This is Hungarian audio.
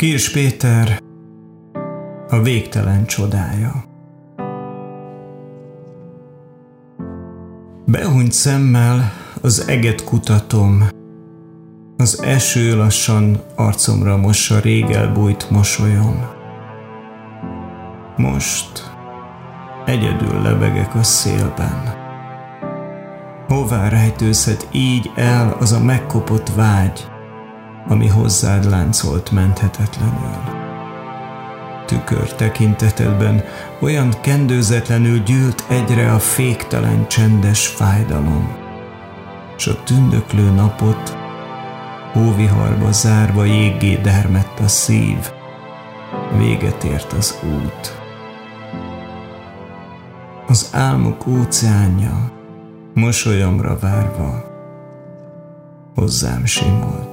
Kirs Péter, a végtelen csodája. Behunyt szemmel az eget kutatom, az eső lassan arcomra mossa rég elbújt mosolyom. Most egyedül lebegek a szélben. Hová rejtőzhet így el az a megkopott vágy, ami hozzád láncolt menthetetlenül? Tükör tekintetedben olyan kendőzetlenül gyűlt egyre a féktelen csendes fájdalom, s a tündöklő napot hóviharba zárva jéggé dermedt a szív, véget ért az út. Az álmok óceánja mosolyomra várva hozzám simult.